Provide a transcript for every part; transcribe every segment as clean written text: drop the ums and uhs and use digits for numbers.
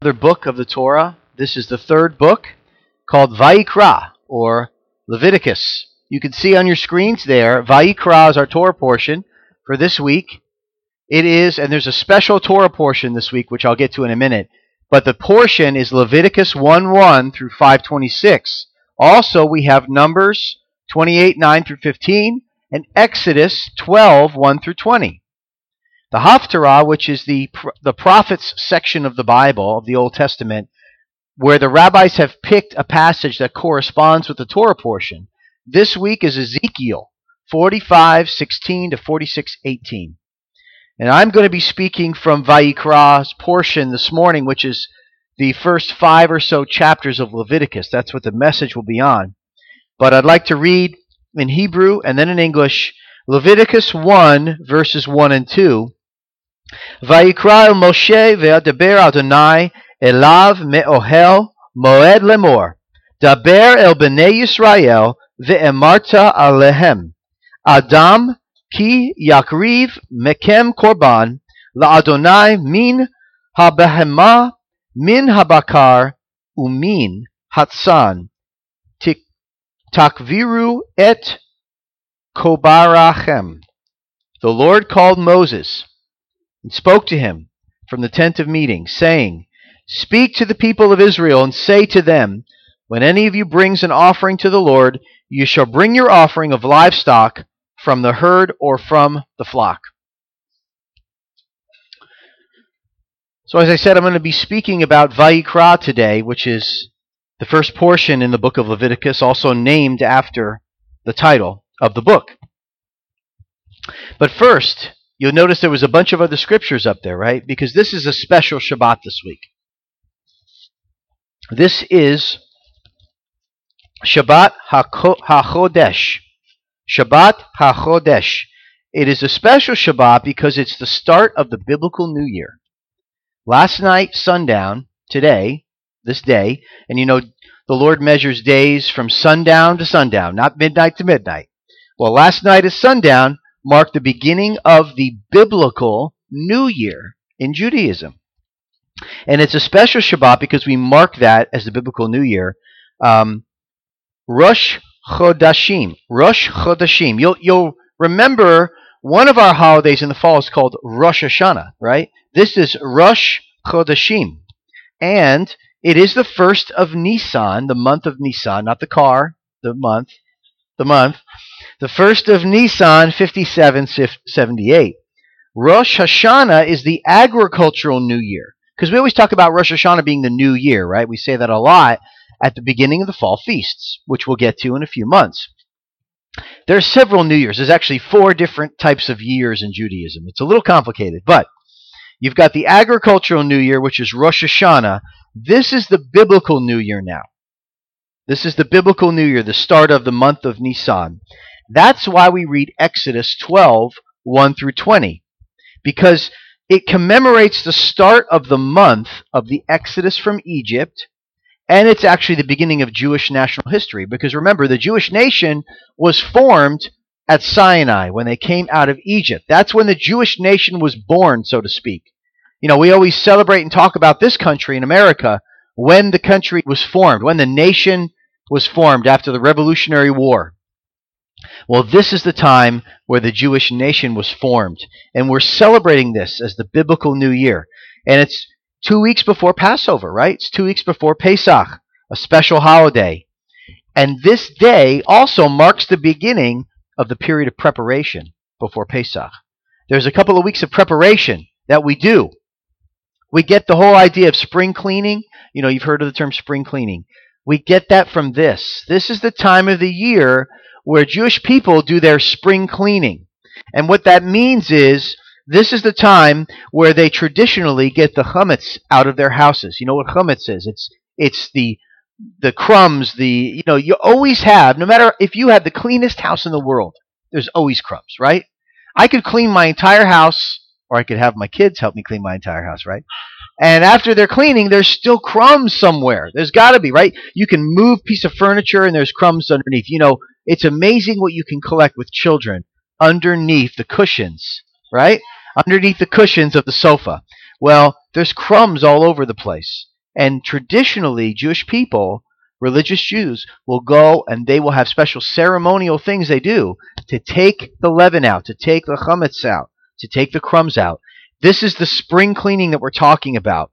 book of the Torah. This is the third book called Vayikra, or Leviticus. You can see on your screens there, Vayikra is our Torah portion for this week. It is, and there's a special Torah portion this week, which I'll get to in a minute, but the portion is Leviticus 1:1 through 5:26. Also, we have Numbers 28:9 through 15, and Exodus 12:1 through 20. The Haftarah, which is the prophets section of the Bible, of the Old Testament, where the rabbis have picked a passage that corresponds with the Torah portion. This week is Ezekiel 45:16 to 46:18. And I'm going to be speaking from Vayikra's portion this morning, which is the first 5 or so chapters of Leviticus. That's what the message will be on. But I'd like to read in Hebrew and then in English Leviticus 1, verses 1 and 2. Vayikra el Moshe ve'adaber Adonai elav me'ohel moed lemor. Daber el bnei Yisrael ve'emarta alehem. Adam ki yakriv mekem korban la'Adonai min habehema min habakar umin hatsan takviru et kobarachem. The Lord called Moses and spoke to him from the tent of meeting, saying, Speak to the people of Israel and say to them, When any of you brings an offering to the Lord, you shall bring your offering of livestock from the herd or from the flock. So as I said, I'm going to be speaking about Vayikra today, which is the first portion in the book of Leviticus, also named after the title of the book. But first, you'll notice there was a bunch of other scriptures up there, right? Because this is a special Shabbat this week. This is Shabbat HaChodesh. Shabbat HaChodesh. It is a special Shabbat because it's the start of the biblical New Year. Last night, sundown, today, this day, and you know, the Lord measures days from sundown to sundown, not midnight to midnight. Well, last night at sundown marked the beginning of the biblical New Year in Judaism. And it's a special Shabbat because we mark that as the biblical New Year. Rosh Chodashim. Rosh Chodashim. You'll remember one of our holidays in the fall is called Rosh Hashanah, right? This is Rosh Chodashim. And it is the first of Nisan, the month of Nisan, not the car, the month. The first of Nisan, 5778. Rosh Hashanah is the agricultural New Year. Because we always talk about Rosh Hashanah being the New Year, right? We say that a lot at the beginning of the fall feasts, which we'll get to in a few months. There are several New Years. There's actually 4 different types of years in Judaism. It's a little complicated, but you've got the agricultural New Year, which is Rosh Hashanah. This is the biblical New Year now. This is the biblical New Year, the start of the month of Nisan. That's why we read Exodus 12:1 through 20, because it commemorates the start of the month of the Exodus from Egypt, and it's actually the beginning of Jewish national history, because remember, the Jewish nation was formed at Sinai when they came out of Egypt. That's when the Jewish nation was born, so to speak. You know, we always celebrate and talk about this country in America when the country was formed, when the nation was formed after the Revolutionary War. Well, this is the time where the Jewish nation was formed, and we're celebrating this as the biblical New Year. And it's 2 weeks before Passover, right? It's 2 weeks before Pesach, a special holiday. And this day also marks the beginning of the period of preparation before Pesach. There's a couple of weeks of preparation that we do. We get the whole idea of spring cleaning. You know, you've heard of the term spring cleaning. We get that from this. This is the time of the year where Jewish people do their spring cleaning. And what that means is this is the time where they traditionally get the chametz out of their houses. You know what chametz is? It's the crumbs, you always have, no matter if you have the cleanest house in the world, there's always crumbs, right? I could clean my entire house, or I could have my kids help me clean my entire house, right? And after they're cleaning, there's still crumbs somewhere. There's got to be, right? You can move a piece of furniture and there's crumbs underneath. You know, it's amazing what you can collect with children underneath the cushions, right? Underneath the cushions of the sofa. Well, there's crumbs all over the place. And traditionally, Jewish people, religious Jews, will go and they will have special ceremonial things they do to take the leaven out, to take the chametz out, to take the crumbs out. This is the spring cleaning that we're talking about.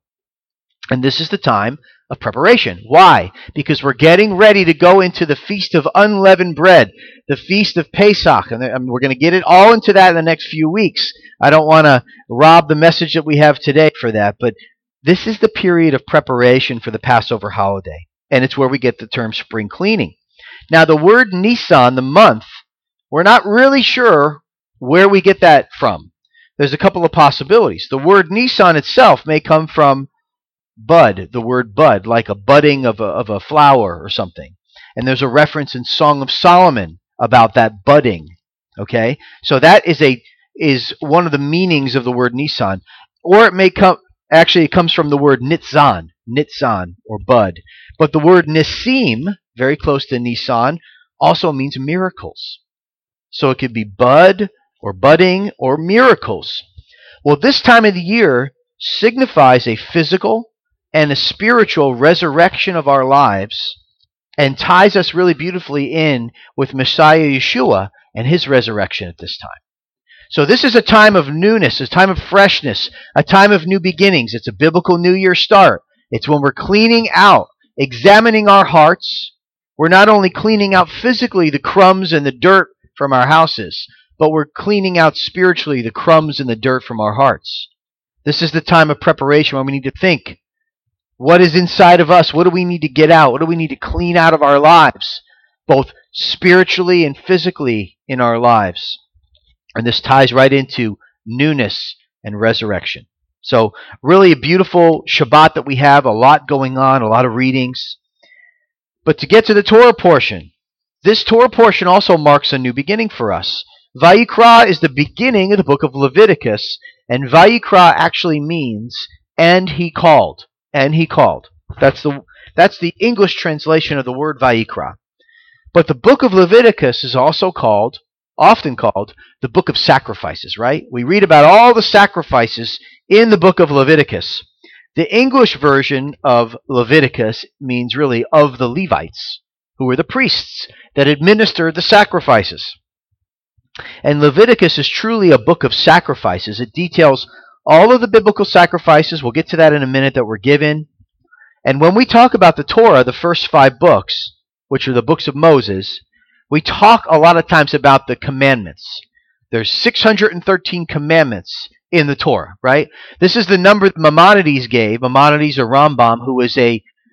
And this is the time of preparation. Why? Because we're getting ready to go into the Feast of Unleavened Bread, the Feast of Pesach, and we're going to get it all into that in the next few weeks. I don't want to rob the message that we have today for that, but this is the period of preparation for the Passover holiday, and it's where we get the term spring cleaning. Now, the word Nisan, the month, we're not really sure where we get that from. There's a couple of possibilities. The word Nisan itself may come from bud, the word bud, like a budding of a flower or something. And there's a reference in Song of Solomon about that budding. Okay? So that is one of the meanings of the word Nisan. Or it may come, actually it comes from the word Nitzan, or bud. But the word Nisim, very close to Nisan, also means miracles. So it could be bud, or budding, or miracles. Well, this time of the year signifies a physical and a spiritual resurrection of our lives, and ties us really beautifully in with Messiah Yeshua and his resurrection at this time. So this is a time of newness, a time of freshness, a time of new beginnings. It's a biblical New Year start. It's when we're cleaning out, examining our hearts. We're not only cleaning out physically the crumbs and the dirt from our houses, but we're cleaning out spiritually the crumbs and the dirt from our hearts. This is the time of preparation when we need to think. What is inside of us? What do we need to get out? What do we need to clean out of our lives, both spiritually and physically in our lives? And this ties right into newness and resurrection. So really a beautiful Shabbat that we have, a lot going on, a lot of readings. But to get to the Torah portion, this Torah portion also marks a new beginning for us. Vayikra is the beginning of the book of Leviticus, and Vayikra actually means, and he called. And he called. That's the English translation of the word Vayikra. But the book of Leviticus is also often called, the book of sacrifices, right? We read about all the sacrifices in the book of Leviticus. The English version of Leviticus means really of the Levites, who were the priests that administered the sacrifices. And Leviticus is truly a book of sacrifices. It details all of the biblical sacrifices. We'll get to that in a minute that were given. And when we talk about the Torah, the first 5 books, which are the books of Moses, we talk a lot of times about the commandments. There's 613 commandments in the Torah, right? This is the number that Maimonides gave. Maimonides or Rambam, who is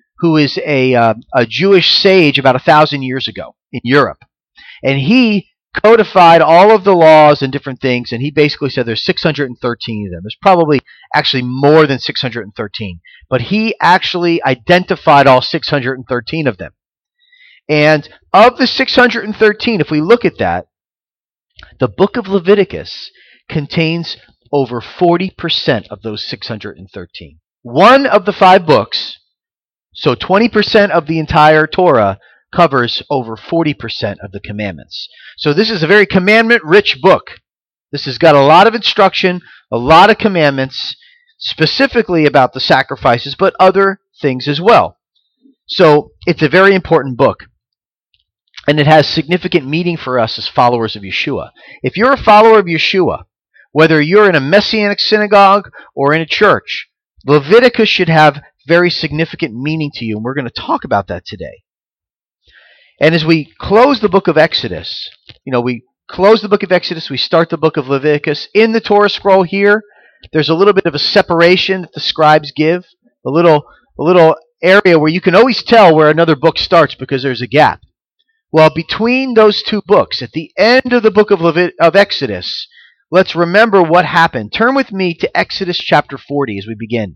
a Jewish sage about 1,000 years ago in Europe. And he codified all of the laws and different things, and he basically said there's 613 of them. There's probably actually more than 613, but he actually identified all 613 of them. And of the 613, if we look at that, the book of Leviticus contains over 40% of those 613. One of the 5 books, so 20% of the entire Torah, covers over 40% of the commandments. So this is a very commandment-rich book. This has got a lot of instruction, a lot of commandments, specifically about the sacrifices, but other things as well. So it's a very important book. And it has significant meaning for us as followers of Yeshua. If you're a follower of Yeshua, whether you're in a Messianic synagogue or in a church, Leviticus should have very significant meaning to you, and we're going to talk about that today. And as we close the book of Exodus, we close the book of Exodus, we start the book of Leviticus. In the Torah scroll here, there's a little bit of a separation that the scribes give, a little area where you can always tell where another book starts because there's a gap. Well, between those 2 books, at the end of the book of Exodus, let's remember what happened. Turn with me to Exodus chapter 40 as we begin.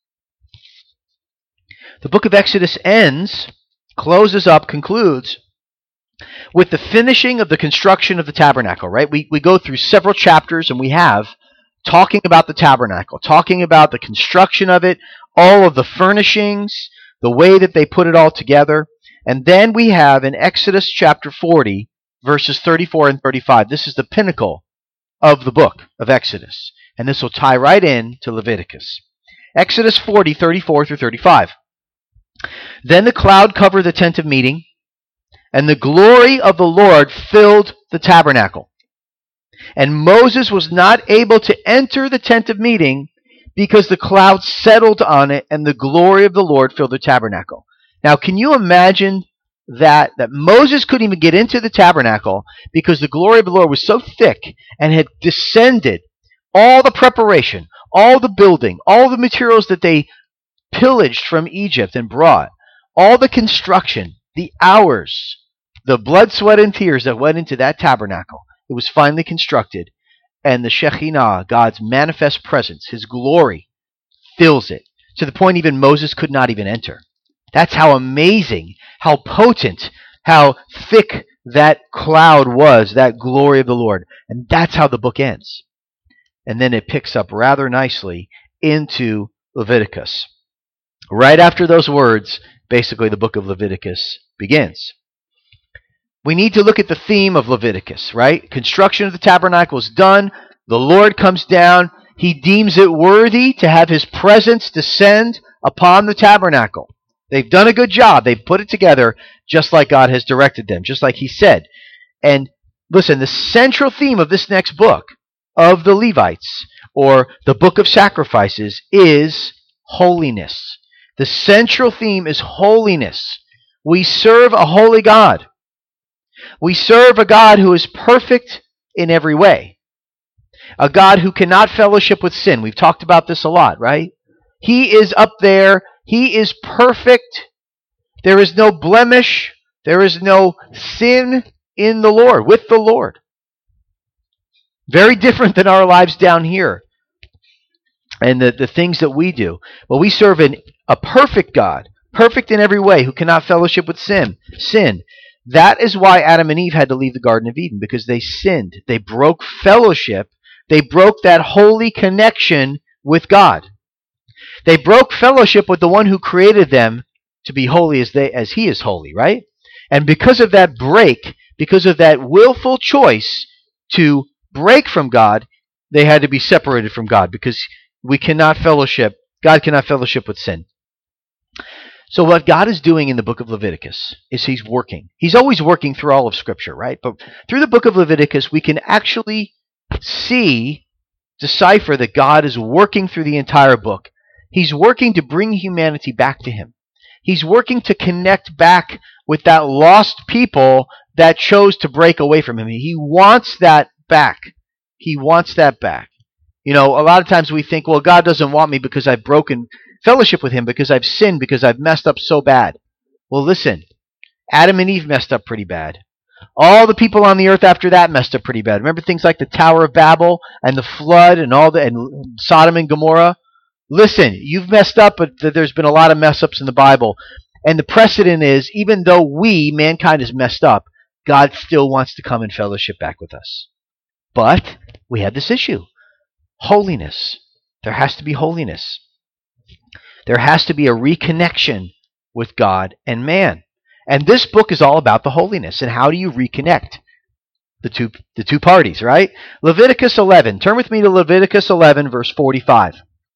The book of Exodus concludes with the finishing of the construction of the tabernacle, right? We go through several chapters, and we have talking about the tabernacle, talking about the construction of it, all of the furnishings, the way that they put it all together. And then we have in Exodus chapter 40, verses 34 and 35. This is the pinnacle of the book of Exodus. And this will tie right in to Leviticus. Exodus 40, 34 through 35. Then the cloud covered the tent of meeting, and the glory of the Lord filled the tabernacle. And Moses was not able to enter the tent of meeting because the cloud settled on it and the glory of the Lord filled the tabernacle. Now, can you imagine that Moses couldn't even get into the tabernacle because the glory of the Lord was so thick and had descended all the preparation, all the building, all the materials that they pillaged from Egypt and brought, all the construction, the hours, the blood, sweat, and tears that went into that tabernacle. It was finally constructed, and the Shekhinah, God's manifest presence, His glory, fills it, to the point even Moses could not even enter. That's how amazing, how potent, how thick that cloud was, that glory of the Lord. And that's how the book ends. And then it picks up rather nicely into Leviticus. Right after those words, basically the book of Leviticus begins. We need to look at the theme of Leviticus, right? Construction of the tabernacle is done. The Lord comes down. He deems it worthy to have His presence descend upon the tabernacle. They've done a good job. They've put it together just like God has directed them, just like He said. And listen, the central theme of this next book of the Levites, or the book of sacrifices, is holiness. The central theme is holiness. We serve a holy God. We serve a God who is perfect in every way. A God who cannot fellowship with sin. We've talked about this a lot, right? He is up there. He is perfect. There is no blemish. There is no sin in the Lord, with the Lord. Very different than our lives down here and the things that we do. Well, we serve a perfect God, perfect in every way, who cannot fellowship with sin. That is why Adam and Eve had to leave the Garden of Eden, because they sinned. They broke fellowship. They broke that holy connection with God. They broke fellowship with the one who created them to be holy as He is holy, right? And because of that break, because of that willful choice to break from God, they had to be separated from God, because we cannot fellowship. God cannot fellowship with sin. So what God is doing in the book of Leviticus is He's working. He's always working through all of Scripture, right? But through the book of Leviticus, we can actually decipher that God is working through the entire book. He's working to bring humanity back to Him. He's working to connect back with that lost people that chose to break away from Him. He wants that back. He wants that back. You know, a lot of times we think, well, God doesn't want me because I've broken fellowship with Him, because I've sinned, because I've messed up so bad. Well, listen, Adam and Eve messed up pretty bad. All the people on the earth after that messed up pretty bad. Remember things like the Tower of Babel and the flood and and Sodom and Gomorrah? Listen, you've messed up, but there's been a lot of mess-ups in the Bible. And the precedent is, even though mankind, has messed up, God still wants to come and fellowship back with us. But we have this issue. Holiness. There has to be holiness. There has to be a reconnection with God and man. And this book is all about the holiness. And how do you reconnect the two parties, right? Leviticus 11. Turn with me to Leviticus 11, verse 45.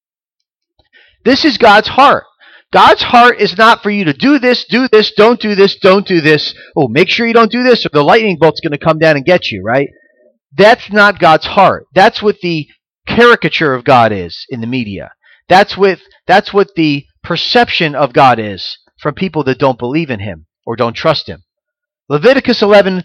This is God's heart. God's heart is not for you to do this, don't do this, don't do this. Oh, make sure you don't do this or the lightning bolt's going to come down and get you, right? That's not God's heart. That's what the caricature of God is in the media. That's what the perception of God is from people that don't believe in Him or don't trust Him. Leviticus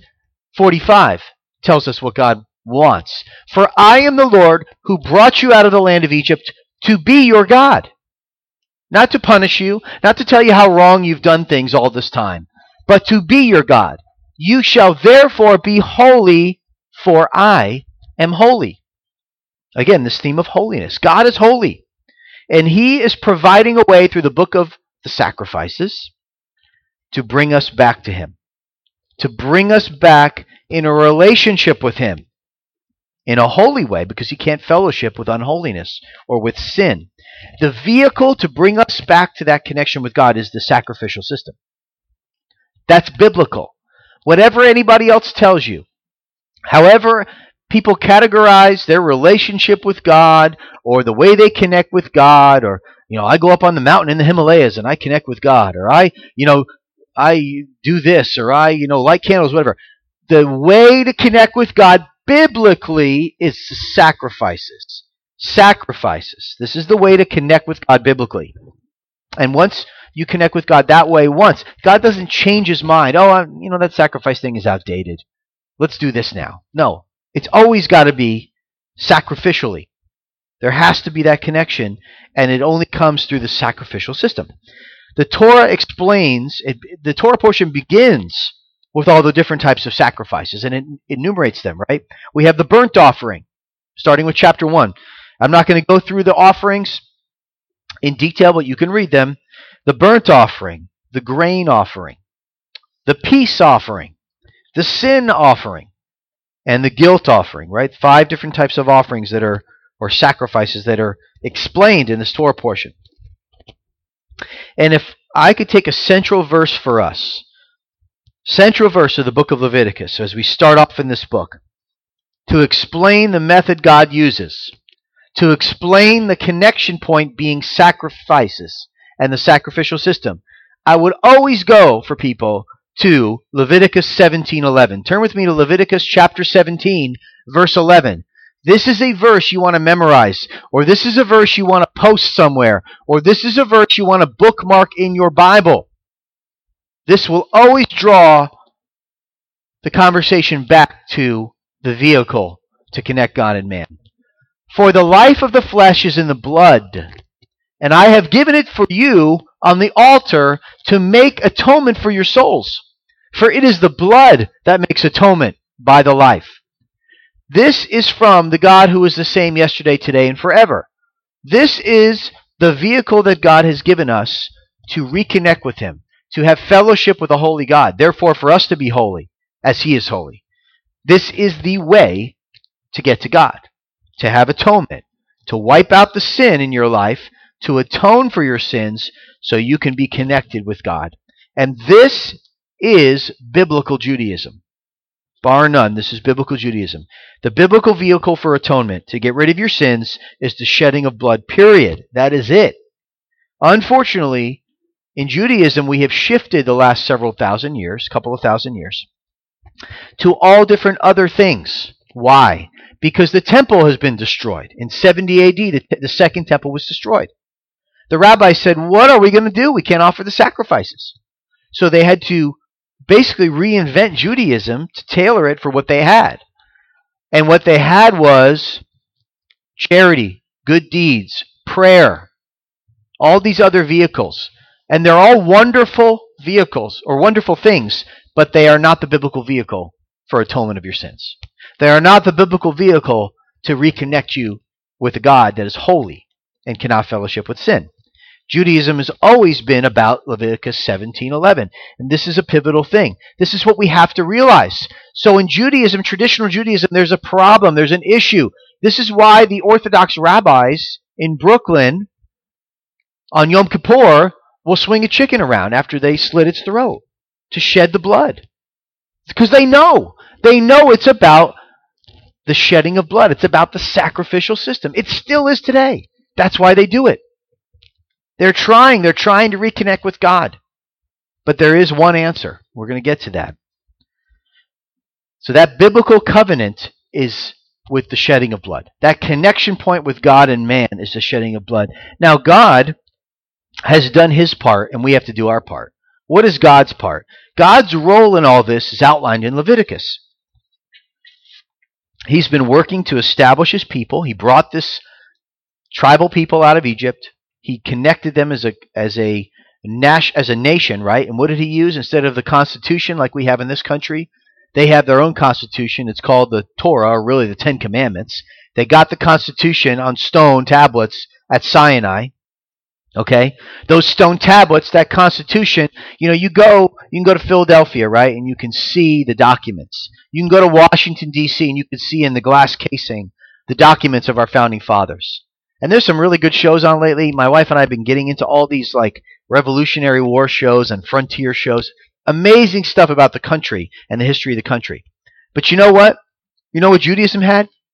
11:45 tells us what God wants. For I am the Lord who brought you out of the land of Egypt to be your God. Not to punish you, not to tell you how wrong you've done things all this time, but to be your God. You shall therefore be holy, for I am holy. Again, this theme of holiness. God is holy. And He is providing a way through the book of the sacrifices to bring us back to Him. To bring us back in a relationship with Him. In a holy way, because He can't fellowship with unholiness or with sin. The vehicle to bring us back to that connection with God is the sacrificial system. That's biblical. Whatever anybody else tells you, however people categorize their relationship with God or the way they connect with God or I go up on the mountain in the Himalayas and I connect with God, or I do this, or I light candles, whatever. The way to connect with God biblically is sacrifices. Sacrifices. This is the way to connect with God biblically. And once you connect with God that way God doesn't change his mind. Oh, that sacrifice thing is outdated. Let's do this now. No, it's always got to be sacrificially. There has to be that connection, and it only comes through the sacrificial system. The Torah explains, the Torah portion begins with all the different types of sacrifices, and it enumerates them, right? We have the burnt offering, starting with chapter 1. I'm not going to go through the offerings in detail, but you can read them. The burnt offering, the grain offering, the peace offering, the sin offering, and the guilt offering, right? 5 different types of offerings or sacrifices that are explained in this Torah portion. And if I could take a central verse for us, central verse of the book of Leviticus, as we start off in this book, to explain the method God uses, to explain the connection point being sacrifices and the sacrificial system, I would always go for people to Leviticus 17:11. Turn with me to Leviticus chapter 17, verse 11. This is a verse you want to memorize, or this is a verse you want to post somewhere, or this is a verse you want to bookmark in your Bible. This will always draw the conversation back to the vehicle to connect God and man. For the life of the flesh is in the blood, and I have given it for you on the altar to make atonement for your souls. For it is the blood that makes atonement by the life. This is from the God who is the same yesterday, today, and forever. This is the vehicle that God has given us to reconnect with Him, to have fellowship with a holy God. Therefore, for us to be holy as He is holy. This is the way to get to God, to have atonement, to wipe out the sin in your life, to atone for your sins so you can be connected with God. And this is biblical Judaism. Bar none, this is biblical Judaism. The biblical vehicle for atonement, to get rid of your sins, is the shedding of blood, period. That is it. Unfortunately, in Judaism, we have shifted the last couple of thousand years, to all different other things. Why? Because the temple has been destroyed. In 70 AD, the second temple was destroyed. The rabbis said, what are we going to do? We can't offer the sacrifices. So they had to basically reinvent Judaism to tailor it for what they had. And what they had was charity, good deeds, prayer, all these other vehicles. And they're all wonderful vehicles or wonderful things, but they are not the biblical vehicle for atonement of your sins. They are not the biblical vehicle to reconnect you with a God that is holy and cannot fellowship with sin. Judaism has always been about Leviticus 17:11, and this is a pivotal thing. This is what we have to realize. So in Judaism, traditional Judaism, there's a problem, there's an issue. This is why the Orthodox rabbis in Brooklyn on Yom Kippur will swing a chicken around after they slit its throat to shed the blood. Because they know it's about the shedding of blood. It's about the sacrificial system. It still is today. That's why they do it. They're trying to reconnect with God. But there is one answer. We're going to get to that. So that biblical covenant is with the shedding of blood. That connection point with God and man is the shedding of blood. Now God has done His part, and we have to do our part. What is God's part? God's role in all this is outlined in Leviticus. He's been working to establish His people. He brought this tribal people out of Egypt. He connected them as a nation, right? And what did He use? Instead of the Constitution like we have in this country, they have their own Constitution. It's called the Torah, or really the Ten Commandments. They got the Constitution on stone tablets at Sinai. Okay? Those stone tablets, that Constitution, you can go to Philadelphia, right? And you can see the documents. You can go to Washington, D.C., and you can see in the glass casing the documents of our founding fathers. And there's some really good shows on lately. My wife and I have been getting into all these like Revolutionary War shows and frontier shows. Amazing stuff about the country and the history of the country. But you know what? You know what Judaism had?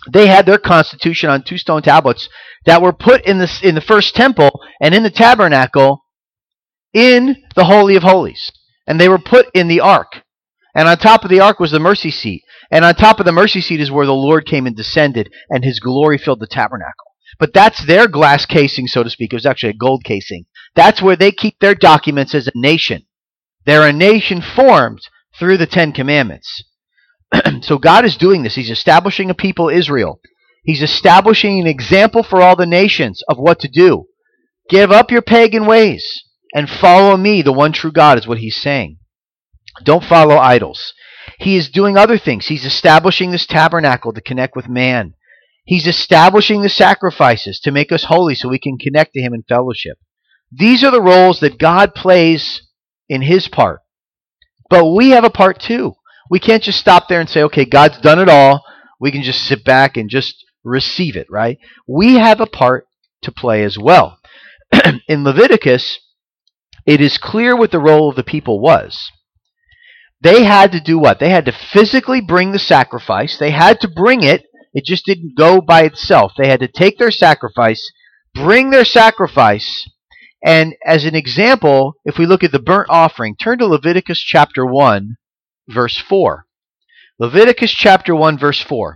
They had their constitution on 2 stone tablets that were put in the first temple and in the tabernacle in the Holy of Holies. And they were put in the ark. And on top of the ark was the mercy seat. And on top of the mercy seat is where the Lord came and descended, and his glory filled the tabernacle. But that's their glass casing, so to speak. It was actually a gold casing. That's where they keep their documents as a nation. They're a nation formed through the 10 Commandments. So God is doing this. He's establishing a people, Israel. He's establishing an example for all the nations of what to do. Give up your pagan ways and follow me, the one true God, is what he's saying. Don't follow idols. He is doing other things. He's establishing this tabernacle to connect with man. He's establishing the sacrifices to make us holy so we can connect to him in fellowship. These are the roles that God plays in his part. But we have a part too. We can't just stop there and say, okay, God's done it all. We can just sit back and just receive it, right? We have a part to play as well. In Leviticus, it is clear what the role of the people was. They had to do what? They had to physically bring the sacrifice. They had to bring it. It just didn't go by itself. They had to take their sacrifice, bring their sacrifice, and as an example, if we look at the burnt offering, turn to Leviticus chapter 1, verse 4. Leviticus chapter 1, verse 4.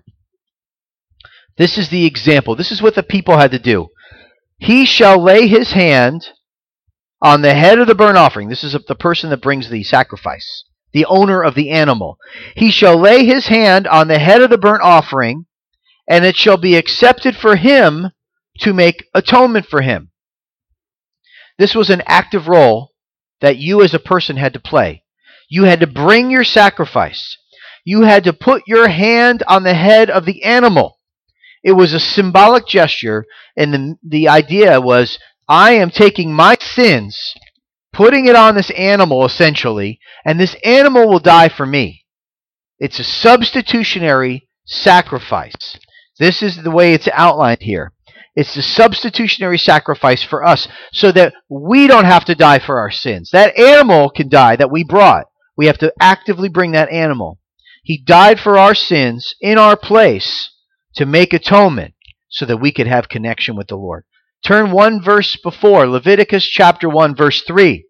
This is the example. This is what the people had to do. He shall lay his hand on the head of the burnt offering. This is the person that brings the sacrifice, the owner of the animal. He shall lay his hand on the head of the burnt offering, and it shall be accepted for him to make atonement for him. This was an active role that you as a person had to play. You had to bring your sacrifice. You had to put your hand on the head of the animal. It was a symbolic gesture, and the idea was, I am taking my sins, putting it on this animal essentially, and this animal will die for me. It's a substitutionary sacrifice. This is the way it's outlined here. It's a substitutionary sacrifice for us so that we don't have to die for our sins. That animal can die that we brought. We have to actively bring that animal. He died for our sins in our place to make atonement so that we could have connection with the Lord. Turn one verse before, Leviticus chapter 1, verse 3.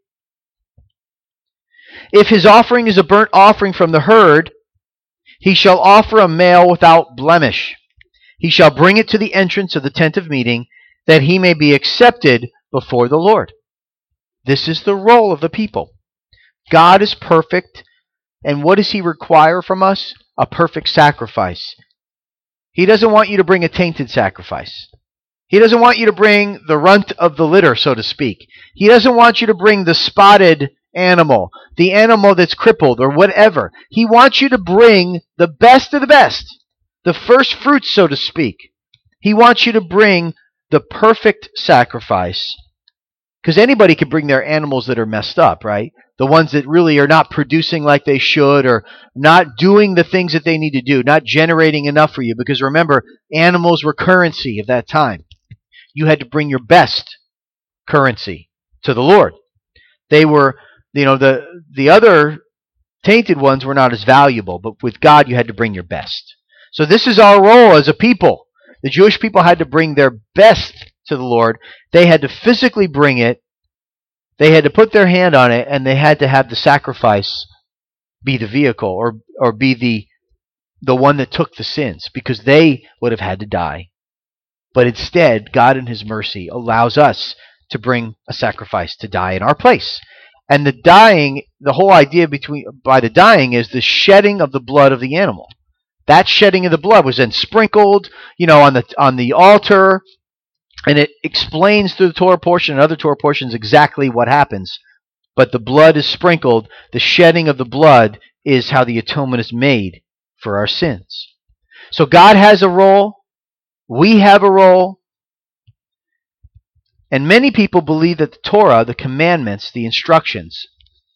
If his offering is a burnt offering from the herd, he shall offer a male without blemish. He shall bring it to the entrance of the tent of meeting, that he may be accepted before the Lord. This is the role of the people. God is perfect, and what does he require from us? A perfect sacrifice. He doesn't want you to bring a tainted sacrifice. He doesn't want you to bring the runt of the litter, so to speak. He doesn't want you to bring the spotted animal, the animal that's crippled or whatever. He wants you to bring the best of the best, the first fruits, so to speak. He wants you to bring the perfect sacrifice. Because anybody can bring their animals that are messed up, right? The ones that really are not producing like they should, or not doing the things that they need to do, not generating enough for you. Because remember, animals were currency of that time. You had to bring your best currency to the Lord. They were, the other tainted ones were not as valuable, but with God you had to bring your best. So this is our role as a people. The Jewish people had to bring their best to the Lord. They had to physically bring it. They had to put their hand on it, and they had to have the sacrifice be the vehicle, or be the one that took the sins, because they would have had to die. But instead, God in his mercy allows us to bring a sacrifice to die in our place. And the whole idea by the dying is the shedding of the blood of the animal. That shedding of the blood was then sprinkled, on the altar, and it explains through the Torah portion and other Torah portions exactly what happens. But the blood is sprinkled. The shedding of the blood is how the atonement is made for our sins. So God has a role. We have a role. And many people believe that the Torah, the commandments, the instructions,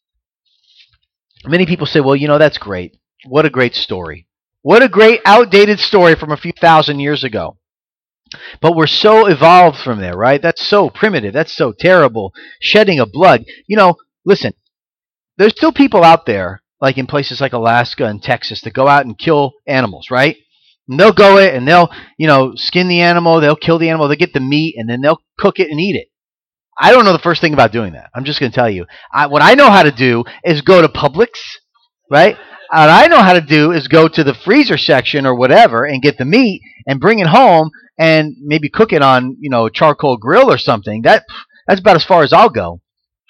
many people say, well, that's great. What a great story. What a great outdated story from a few thousand years ago. But we're so evolved from there, right? That's so primitive. That's so terrible. Shedding of blood. Listen, there's still people out there, like in places like Alaska and Texas, that go out and kill animals, right? And they'll go it and they'll, skin the animal, they'll kill the animal, they'll get the meat, and then they'll cook it and eat it. I don't know the first thing about doing that. I'm just going to tell you. What I know how to do is go to Publix, right? What I know how to do is go to the freezer section or whatever and get the meat and bring it home and maybe cook it on, a charcoal grill or something. That's about as far as I'll go.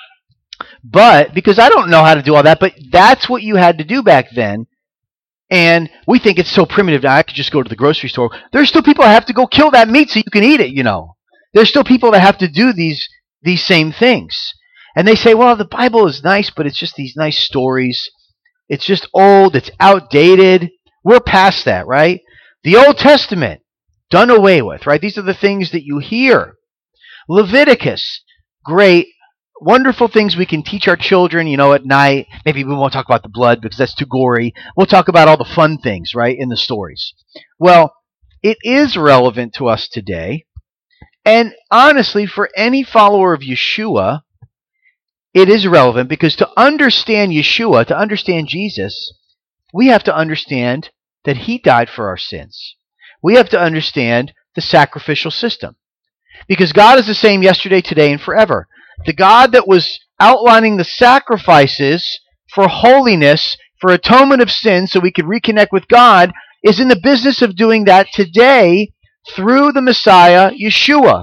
But because I don't know how to do all that, but that's what you had to do back then. And we think it's so primitive now. I could just go to the grocery store. There's still people that have to go kill that meat so you can eat it, There's still people that have to do these same things. And they say, well, the Bible is nice, but it's just these nice stories. It's just old. It's outdated. We're past that, right? The Old Testament, done away with, right? These are the things that you hear. Leviticus, great, wonderful things we can teach our children, at night. Maybe we won't talk about the blood because that's too gory. We'll talk about all the fun things, right, in the stories. Well, it is relevant to us today. And honestly, for any follower of Yeshua, it is relevant because to understand Yeshua, to understand Jesus, we have to understand that He died for our sins. We have to understand the sacrificial system. Because God is the same yesterday, today, and forever. The God that was outlining the sacrifices for holiness, for atonement of sin, so we could reconnect with God, is in the business of doing that today through the Messiah, Yeshua.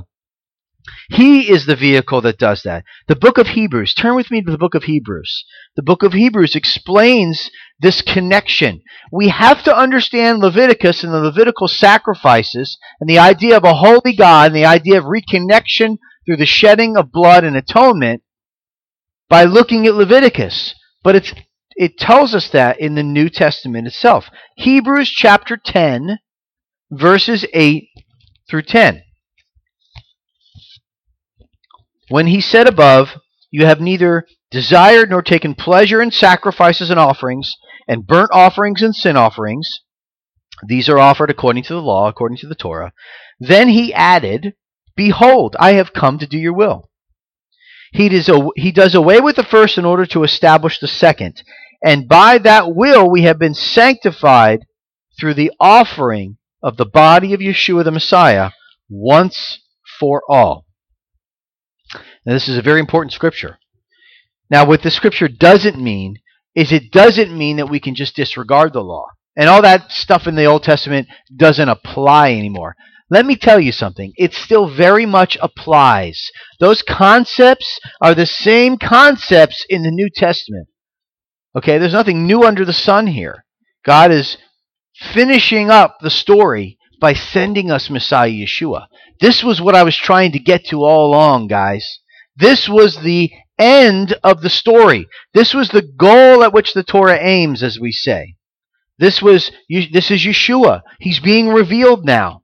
He is the vehicle that does that. The book of Hebrews, turn with me to the book of Hebrews. The book of Hebrews explains this connection. We have to understand Leviticus and the Levitical sacrifices and the idea of a holy God and the idea of reconnection through the shedding of blood and atonement by looking at Leviticus. But it tells us that in the New Testament itself. Hebrews chapter 10, verses 8 through 10. When he said above, you have neither desired nor taken pleasure in sacrifices and offerings, and burnt offerings and sin offerings, these are offered according to the law, according to the Torah. Then he added, behold, I have come to do your will. He does away with the first in order to establish the second. And by that will we have been sanctified through the offering of the body of Yeshua the Messiah once for all. Now, this is a very important scripture. Now, what the scripture doesn't mean is it doesn't mean that we can just disregard the law. And all that stuff in the Old Testament doesn't apply anymore. Let me tell you something. It still very much applies. Those concepts are the same concepts in the New Testament. Okay, there's nothing new under the sun here. God is finishing up the story by sending us Messiah Yeshua. This was what I was trying to get to all along, guys. This was the end of the story. This was the goal at which the Torah aims, as we say. This is Yeshua. He's being revealed now.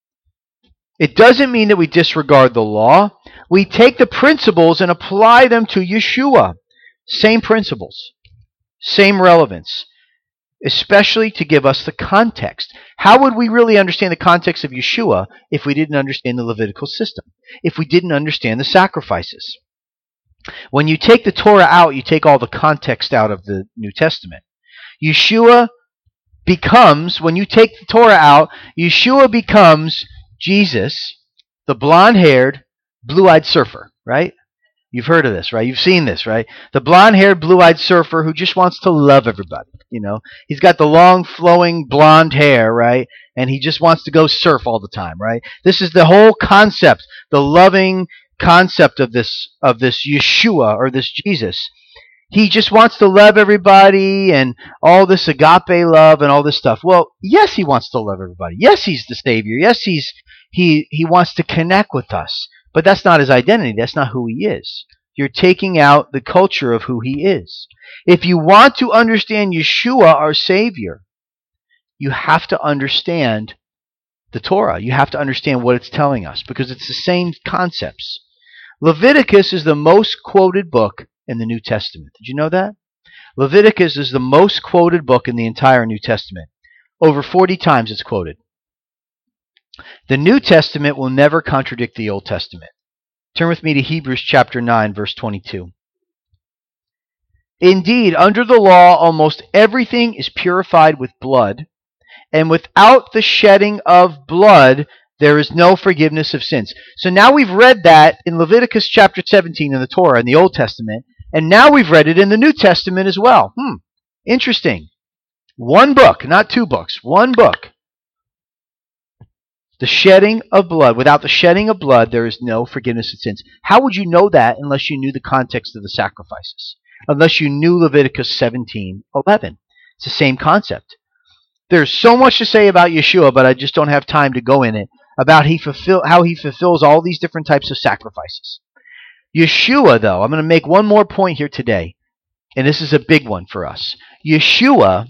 It doesn't mean that we disregard the law. We take the principles and apply them to Yeshua. Same principles. Same relevance. Especially to give us the context. How would we really understand the context of Yeshua if we didn't understand the Levitical system? If we didn't understand the sacrifices? When you take the Torah out, you take all the context out of the New Testament. Yeshua becomes, when you take the Torah out, Yeshua becomes Jesus, the blonde-haired, blue-eyed surfer, right? You've heard of this, right? You've seen this, right? The blonde-haired, blue-eyed surfer who just wants to love everybody, He's got the long, flowing blonde hair, right? And he just wants to go surf all the time, right? This is the whole concept, the loving concept of this Yeshua, or this Jesus. He just wants to love everybody and all this agape love and all this stuff. Well, yes, he wants to love everybody. Yes, he's the Savior. Yes, he wants to connect with us. But that's not his identity. That's not who he is. You're taking out the culture of who he is. If you want to understand Yeshua, our Savior, you have to understand the Torah. You have to understand what it's telling us, because it's the same concepts. Leviticus is the most quoted book in the New Testament. Did you know that? Leviticus is the most quoted book in the entire New Testament. Over 40 times it's quoted. The New Testament will never contradict the Old Testament. Turn with me to Hebrews chapter 9, verse 22. Indeed, under the law, almost everything is purified with blood, and without the shedding of blood, there is no forgiveness of sins. So now we've read that in Leviticus chapter 17 in the Torah, in the Old Testament, and now we've read it in the New Testament as well. Interesting. One book, not two books, one book. The shedding of blood. Without the shedding of blood, there is no forgiveness of sins. How would you know that unless you knew the context of the sacrifices? Unless you knew Leviticus 17:11. It's the same concept. There's so much to say about Yeshua, but I just don't have time to go in it, about how he fulfills all these different types of sacrifices. Yeshua, though, I'm going to make one more point here today, and this is a big one for us. Yeshua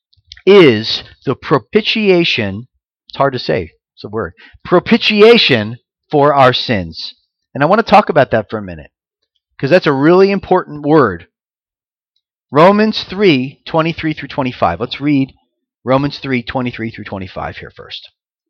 is the propitiation. It's hard to say. It's a word. Propitiation for our sins. And I want to talk about that for a minute, because that's a really important word. Romans 3:23 through 25. Let's read Romans 3:23 through 25 here first.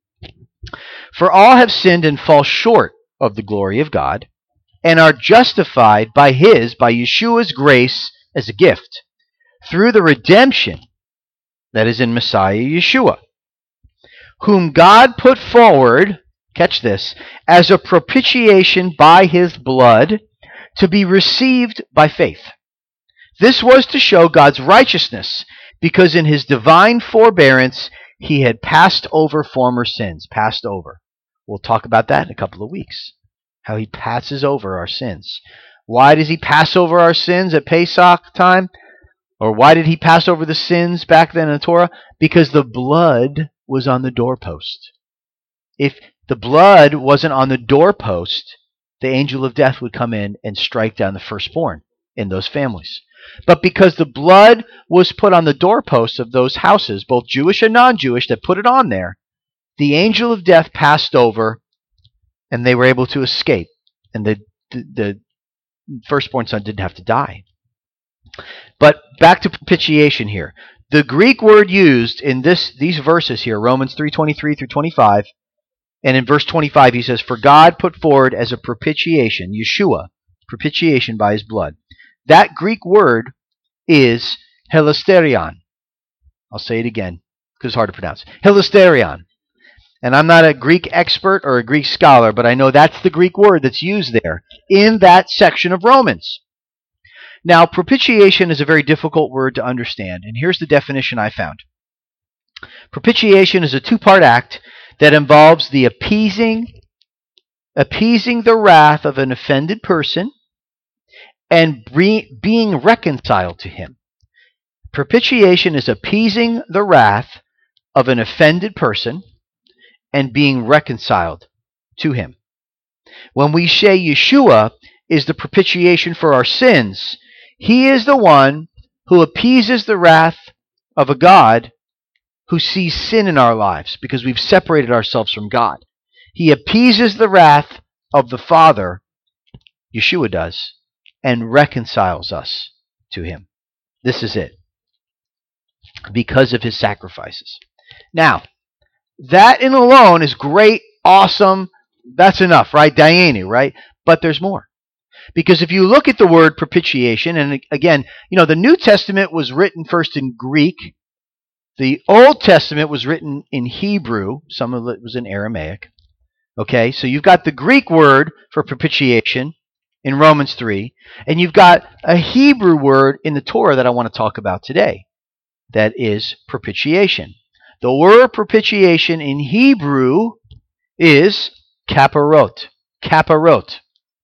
For all have sinned and fall short of the glory of God, and are justified by Yeshua's grace as a gift, through the redemption that is in Messiah Yeshua, whom God put forward, catch this, as a propitiation by his blood, to be received by faith. This was to show God's righteousness, because in his divine forbearance he had passed over former sins. Passed over. We'll talk about that in a couple of weeks, how he passes over our sins. Why does he pass over our sins at Pesach time? Or why did he pass over the sins back then in the Torah? Because the blood was on the doorpost. If the blood wasn't on the doorpost, the angel of death would come in and strike down the firstborn in those families. But because the blood was put on the doorposts of those houses, both Jewish and non-Jewish, that put it on there, the angel of death passed over, and they were able to escape. And the firstborn son didn't have to die. But back to propitiation here. The Greek word used in these verses here, Romans 3:23 through 25, and in verse 25 he says, for God put forward as a propitiation, Yeshua, propitiation by his blood. That Greek word is hilasterion. I'll say it again because it's hard to pronounce. Hilasterion. And I'm not a Greek expert or a Greek scholar, but I know that's the Greek word that's used there in that section of Romans. Now, propitiation is a very difficult word to understand, and here's the definition I found. Propitiation is a two-part act that involves the appeasing the wrath of an offended person and being reconciled to him. Propitiation is appeasing the wrath of an offended person and being reconciled to him. When we say Yeshua is the propitiation for our sins, he is the one who appeases the wrath of a God who sees sin in our lives because we've separated ourselves from God. He appeases the wrath of the Father, Yeshua does, and reconciles us to him. This is it. Because of his sacrifices. Now, that in alone is great, awesome. That's enough, right? Dayenu, right? But there's more. Because if you look at the word propitiation, and again, the New Testament was written first in Greek. The Old Testament was written in Hebrew. Some of it was in Aramaic. Okay, so you've got the Greek word for propitiation in Romans 3, and you've got a Hebrew word in the Torah that I want to talk about today. That is propitiation. The word propitiation in Hebrew is kaparot. Kaparot.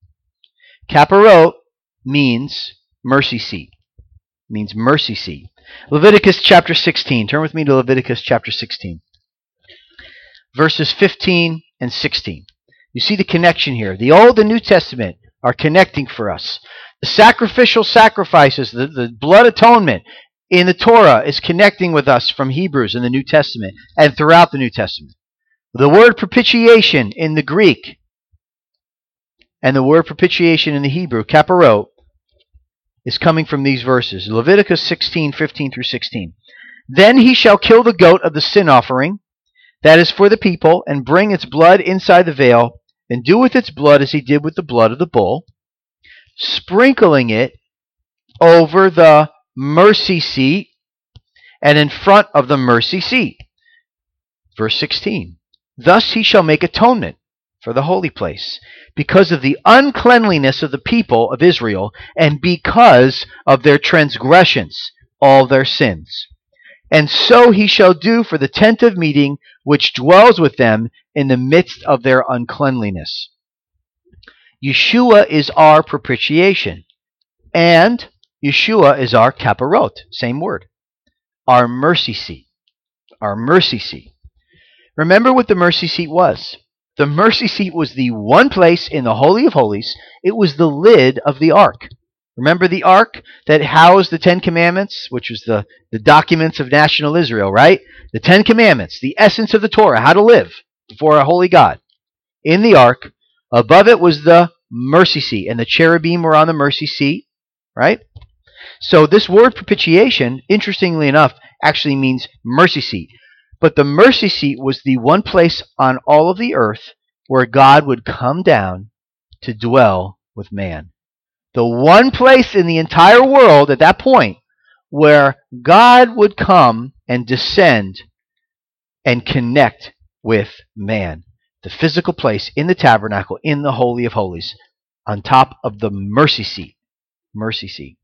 Kaparot means mercy seat. Means mercy seat. Leviticus chapter 16. Turn with me to Leviticus chapter 16. Verses 15 and 16. You see the connection here. The Old and New Testament are connecting for us. The sacrificial sacrifices, the blood atonement in the Torah is connecting with us from Hebrews in the New Testament and throughout the New Testament. The word propitiation in the Greek and the word propitiation in the Hebrew, kaparot, is coming from these verses. Leviticus 16, 15 through 16. Then he shall kill the goat of the sin offering, that is for the people, and bring its blood inside the veil, and do with its blood as he did with the blood of the bull, sprinkling it over the mercy seat and in front of the mercy seat. Verse 16. Thus he shall make atonement for the holy place, because of the uncleanliness of the people of Israel, and because of their transgressions, all their sins. And so he shall do for the tent of meeting, which dwells with them in the midst of their uncleanliness. Yeshua is our propitiation, and Yeshua is our kaparot, same word, our mercy seat. Our mercy seat. Remember what the mercy seat was. The mercy seat was the one place in the Holy of Holies. It was the lid of the ark. Remember the ark that housed the Ten Commandments, which was the documents of national Israel, right? The Ten Commandments, the essence of the Torah, how to live before a holy God. In the ark, above it was the mercy seat, and the cherubim were on the mercy seat, right? So this word propitiation, interestingly enough, actually means mercy seat. But the mercy seat was the one place on all of the earth where God would come down to dwell with man. The one place in the entire world at that point where God would come and descend and connect with man. The physical place in the tabernacle, in the Holy of Holies, on top of the mercy seat. Mercy seat.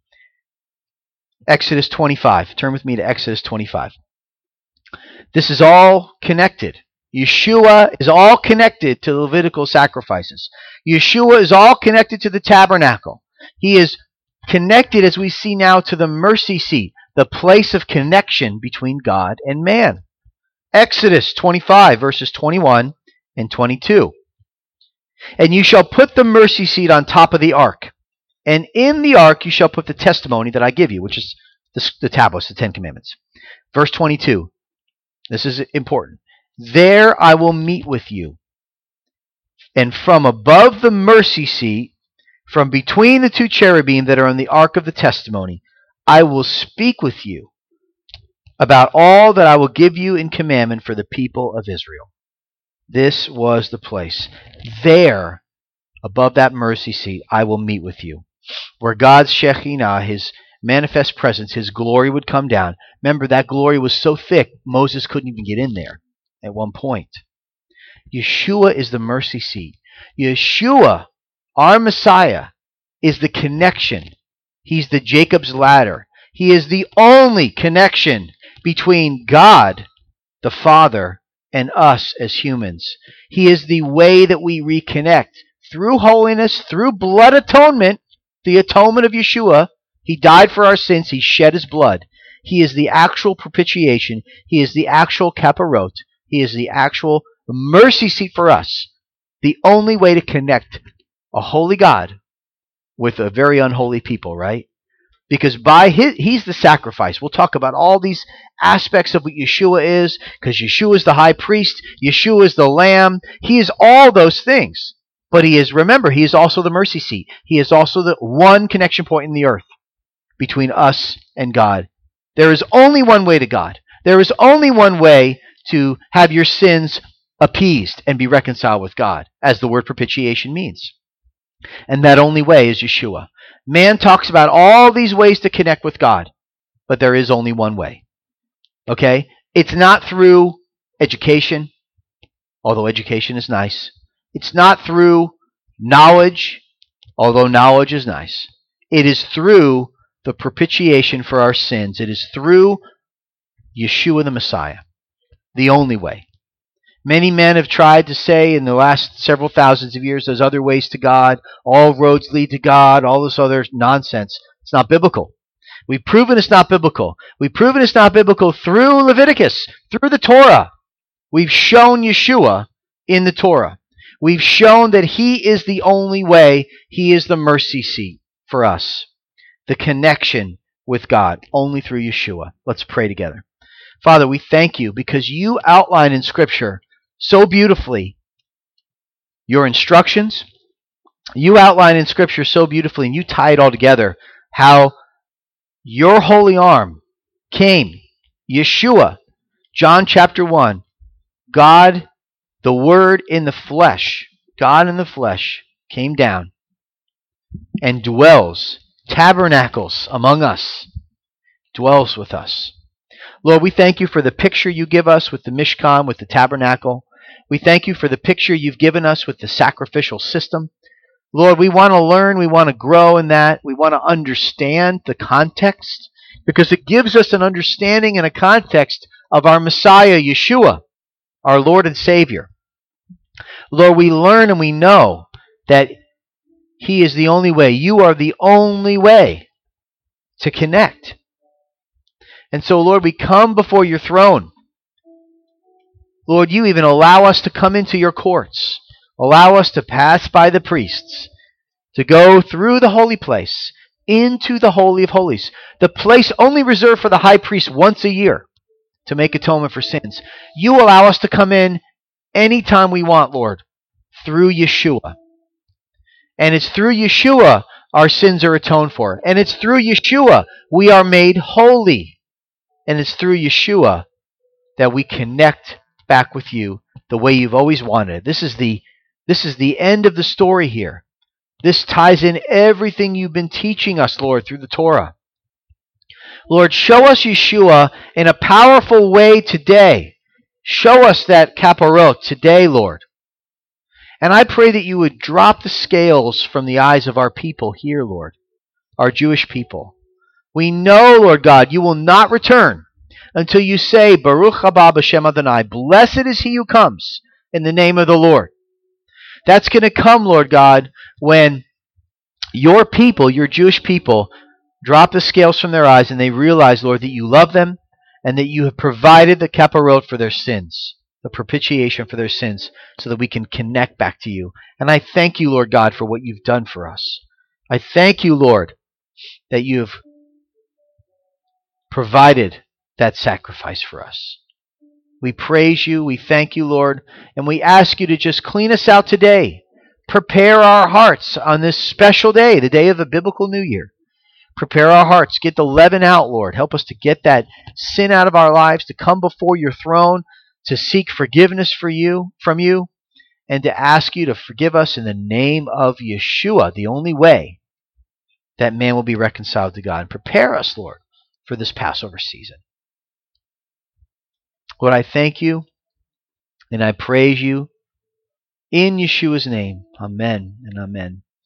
Exodus 25. Turn with me to Exodus 25. This is all connected. Yeshua is all connected to the Levitical sacrifices. Yeshua is all connected to the tabernacle. He is connected, as we see now, to the mercy seat, the place of connection between God and man. Exodus 25, verses 21 and 22. And you shall put the mercy seat on top of the ark. And in the ark you shall put the testimony that I give you, which is the tablets, the Ten Commandments. Verse 22. This is important. There I will meet with you. And from above the mercy seat, from between the two cherubim that are on the ark of the testimony, I will speak with you about all that I will give you in commandment for the people of Israel. This was the place. There, above that mercy seat, I will meet with you. Where God's Shekhinah, his manifest presence, his glory would come down. Remember, that glory was so thick, Moses couldn't even get in there at one point. Yeshua is the mercy seat. Yeshua, our Messiah, is the connection. He's the Jacob's ladder. He is the only connection between God, the Father, and us as humans. He is the way that we reconnect. Through holiness, through blood atonement, the atonement of Yeshua, he died for our sins. He shed his blood. He is the actual propitiation. He is the actual kaparot. He is the actual mercy seat for us. The only way to connect a holy God with a very unholy people, right? Because by he's the sacrifice. We'll talk about all these aspects of what Yeshua is, because Yeshua is the high priest. Yeshua is the lamb. He is all those things. But he is, remember, he is also the mercy seat. He is also the one connection point in the earth between us and God. There is only one way to God. There is only one way to have your sins appeased and be reconciled with God, as the word propitiation means. And that only way is Yeshua. Man talks about all these ways to connect with God, but there is only one way. Okay? It's not through education, although education is nice. It's not through knowledge, although knowledge is nice. It is through the propitiation for our sins. It is through Yeshua the Messiah, the only way. Many men have tried to say in the last several thousands of years there's other ways to God, all roads lead to God, all this other nonsense. It's not biblical. We've proven it's not biblical. We've proven it's not biblical through Leviticus, through the Torah. We've shown Yeshua in the Torah. We've shown that he is the only way. He is the mercy seat for us. The connection with God, only through Yeshua. Let's pray together. Father, we thank you because you outline in Scripture so beautifully your instructions. You outline in Scripture so beautifully, and you tie it all together, how your holy arm came, Yeshua, John chapter 1, God, the Word in the flesh, God in the flesh, came down and dwells, tabernacles among us, dwells with us. Lord, we thank you for the picture you give us with the Mishkan, with the tabernacle. We thank you for the picture you've given us with the sacrificial system. Lord, we want to learn, we want to grow in that. We want to understand the context because it gives us an understanding and a context of our Messiah, Yeshua, our Lord and Savior. Lord, we learn and we know that He is the only way. You are the only way to connect. And so, Lord, we come before your throne. Lord, you even allow us to come into your courts. Allow us to pass by the priests, to go through the holy place, into the Holy of Holies, the place only reserved for the high priest once a year to make atonement for sins. You allow us to come in anytime we want, Lord, through Yeshua. And it's through Yeshua our sins are atoned for. And it's through Yeshua we are made holy. And it's through Yeshua that we connect back with you the way you've always wanted. This is the end of the story here. This ties in everything you've been teaching us, Lord, through the Torah. Lord, show us Yeshua in a powerful way today. Show us that kaparot today, Lord. And I pray that you would drop the scales from the eyes of our people here, Lord, our Jewish people. We know, Lord God, you will not return until you say, Baruch haba b'shem Adonai, blessed is he who comes in the name of the Lord. That's going to come, Lord God, when your people, your Jewish people, drop the scales from their eyes and they realize, Lord, that you love them and that you have provided the kaparot for their sins, the propitiation for their sins, so that we can connect back to you. And I thank you, Lord God, for what you've done for us. I thank you, Lord, that you have provided that sacrifice for us. We praise you, we thank you, Lord, and we ask you to just clean us out today. Prepare our hearts on this special day, the day of the biblical New Year. Prepare our hearts. Get the leaven out, Lord. Help us to get that sin out of our lives, to come before your throne, to seek forgiveness from you, and to ask you to forgive us in the name of Yeshua, the only way that man will be reconciled to God. And prepare us, Lord, for this Passover season. Lord, I thank you and I praise you in Yeshua's name. Amen and amen.